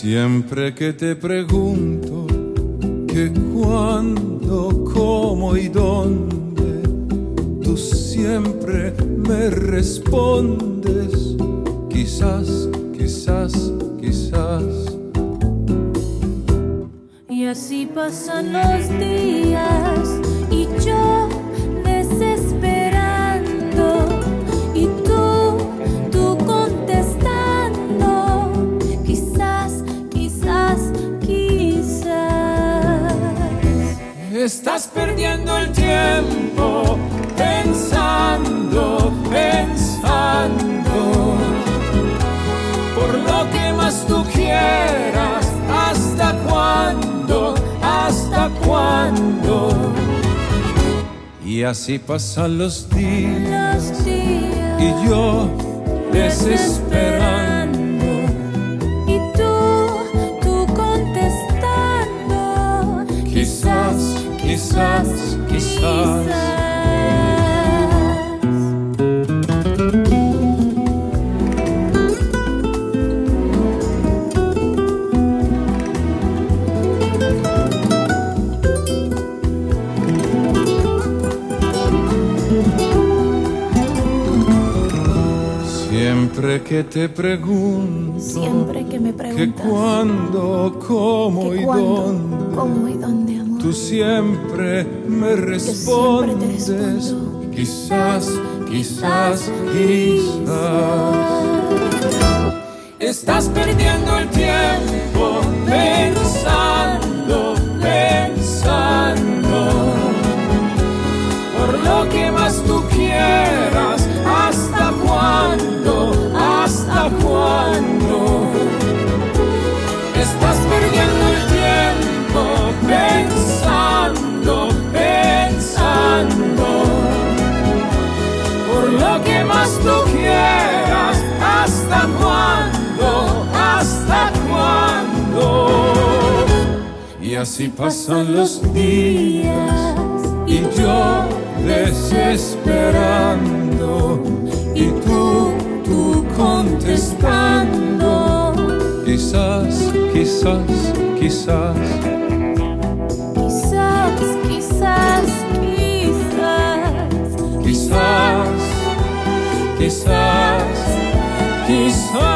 Siempre que te pregunto que cuándo, cómo y dónde, tú siempre me respondes quizás, quizás, quizás. Y así pasan los días y yo desesperando y tú contestando quizás, quizás, quizás. Estás perdiendo el tiempo pensando, pensando por lo que más tú quieras. ¿Hasta cuándo? ¿Hasta cuándo? Y así pasan los días y yo desesperando y tú contestando quizás, quizás, quizás. Siempre que te pregunto, siempre que me preguntas que cuándo, cómo y dónde, amor, tú siempre me respondes quizás, quizás, quizás. Estás perdiendo el tiempo pensando, pensando por lo que más tú quieras. ¿Hasta cuándo? ¿Hasta cuándo? Estás perdiendo el tiempo pensando, pensando por lo que más tú quieras. ¿Hasta cuándo? ¿Hasta cuándo? Y así pasan los días y yo desesperando y tú contestando quizás, quizás, quizás. Quizás, quizás, quizás. Quizás, quizás, quizás.